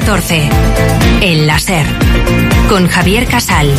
14. El láser. Con Javier Casal.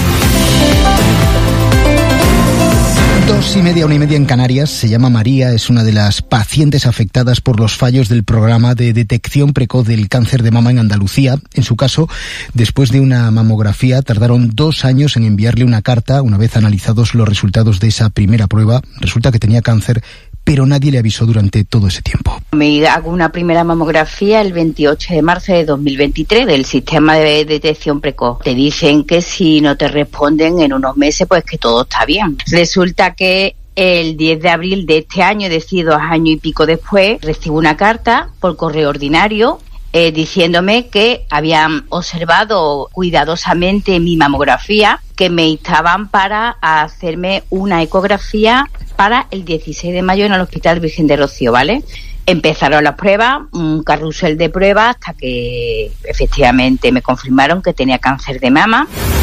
2:30, 1:30 en Canarias. Se llama María, es una de las pacientes afectadas por los fallos del programa de detección precoz del cáncer de mama en Andalucía. En su caso, después de una mamografía, tardaron 2 años en enviarle una carta. Una vez analizados los resultados de esa primera prueba, resulta que tenía cáncer, pero nadie le avisó durante todo ese tiempo. Me hago una primera mamografía el 28 de marzo de 2023 del sistema de detección precoz. Te dicen que si no te responden en unos meses, pues que todo está bien. Resulta que el 10 de abril de este año, es decir, 2 años y pico después, recibo una carta por correo ordinario diciéndome que habían observado cuidadosamente mi mamografía, que me instaban para hacerme una ecografía para el 16 de mayo en el Hospital Virgen de Rocío, ¿vale? Empezaron las pruebas, un carrusel de pruebas, hasta que efectivamente me confirmaron que tenía cáncer de mama.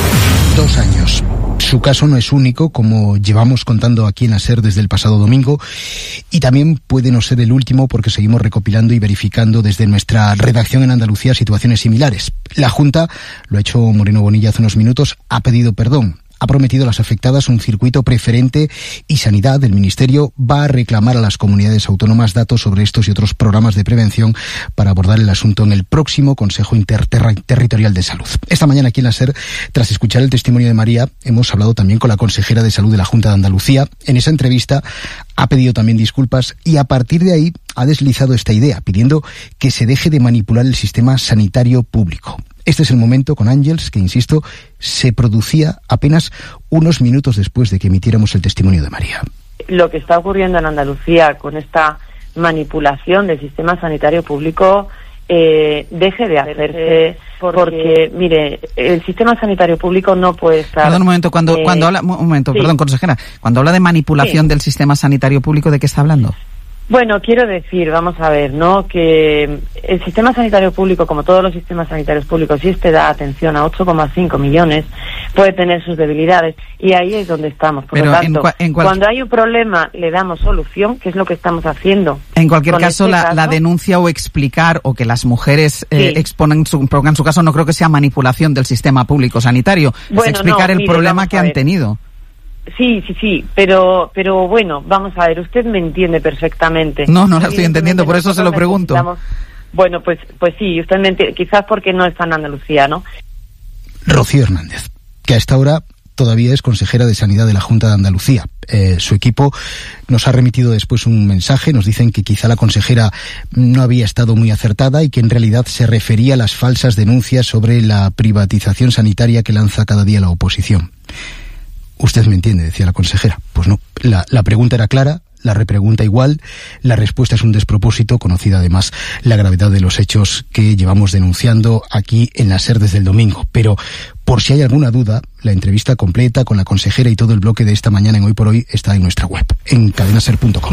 2 años. Su caso no es único, como llevamos contando aquí en la SER desde el pasado domingo, y también puede no ser el último porque seguimos recopilando y verificando desde nuestra redacción en Andalucía situaciones similares. La Junta, lo ha hecho Moreno Bonilla hace unos minutos, ha pedido perdón. Ha prometido a las afectadas un circuito preferente y Sanidad del Ministerio va a reclamar a las comunidades autónomas datos sobre estos y otros programas de prevención para abordar el asunto en el próximo Consejo Interterritorial de Salud. Esta mañana aquí en la SER, tras escuchar el testimonio de María, hemos hablado también con la consejera de Salud de la Junta de Andalucía. En esa entrevista ha pedido también disculpas y a partir de ahí ha deslizado esta idea, pidiendo que se deje de manipular el sistema sanitario público. Este es el momento con Ángels, que, insisto, se producía apenas unos minutos después de que emitiéramos el testimonio de María. Lo que está ocurriendo en Andalucía con esta manipulación del sistema sanitario público deje de hacerse, porque, mire, el sistema sanitario público no puede estar... Perdón un momento, cuando habla... Un momento, sí. Perdón, consejera. Cuando habla de manipulación del sistema sanitario público, ¿de qué está hablando? Bueno, quiero decir, vamos a ver, ¿no?, que el sistema sanitario público, como todos los sistemas sanitarios públicos, si este da atención a 8,5 millones, puede tener sus debilidades, y ahí es donde estamos. Por lo tanto, cuando hay un problema, le damos solución, que es lo que estamos haciendo. En cualquier caso, la denuncia o explicar, o que las mujeres pongan su caso, no creo que sea manipulación del sistema público sanitario, es explicar el problema que han tenido. Sí, pero bueno, vamos a ver, usted me entiende perfectamente. No la estoy entendiendo, por eso se lo pregunto. Bueno, pues sí, usted me entiende, quizás porque no está en Andalucía, ¿no? Rocío Hernández, que a esta hora todavía es consejera de Sanidad de la Junta de Andalucía. Su equipo nos ha remitido después un mensaje, nos dicen que quizá la consejera no había estado muy acertada y que en realidad se refería a las falsas denuncias sobre la privatización sanitaria que lanza cada día la oposición. Usted me entiende, decía la consejera. Pues no, la pregunta era clara, la repregunta igual, la respuesta es un despropósito, conocida además la gravedad de los hechos que llevamos denunciando aquí en la SER desde el domingo. Pero, por si hay alguna duda, la entrevista completa con la consejera y todo el bloque de esta mañana en Hoy por Hoy está en nuestra web, en cadenaser.com.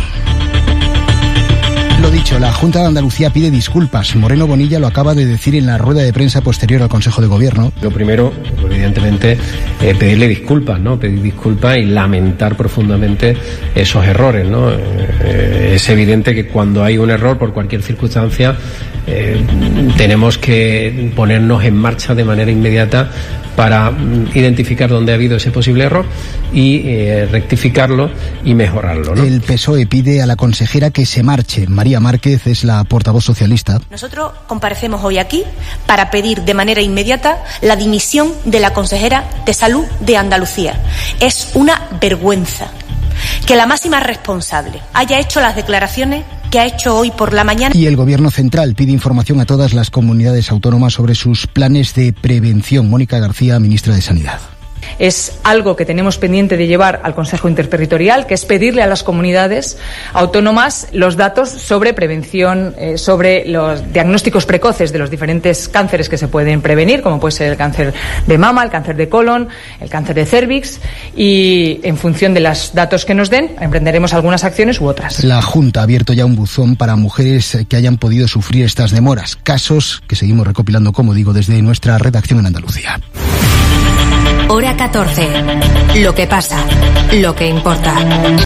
Lo dicho, la Junta de Andalucía pide disculpas. Moreno Bonilla lo acaba de decir en la rueda de prensa posterior al Consejo de Gobierno. Lo primero, evidentemente, pedirle disculpas, ¿no? Pedir disculpas y lamentar profundamente esos errores, ¿no? Es evidente que cuando hay un error por cualquier circunstancia, tenemos que ponernos en marcha de manera inmediata para identificar dónde ha habido ese posible error y rectificarlo y mejorarlo, ¿no? El PSOE pide a la consejera que se marche. María Márquez es la portavoz socialista. Nosotros comparecemos hoy aquí para pedir de manera inmediata la dimisión de la consejera de Salud de Andalucía. Es una vergüenza que la máxima responsable haya hecho las declaraciones que ha hecho hoy por la mañana. Y el Gobierno central pide información a todas las comunidades autónomas sobre sus planes de prevención. Mónica García, ministra de Sanidad. Es algo que tenemos pendiente de llevar al Consejo Interterritorial, que es pedirle a las comunidades autónomas los datos sobre prevención, sobre los diagnósticos precoces de los diferentes cánceres que se pueden prevenir, como puede ser el cáncer de mama, el cáncer de colon, el cáncer de cérvix, y en función de los datos que nos den, emprenderemos algunas acciones u otras. La Junta ha abierto ya un buzón para mujeres que hayan podido sufrir estas demoras, casos que seguimos recopilando, como digo, desde nuestra redacción en Andalucía. Hora 14. Lo que pasa, lo que importa.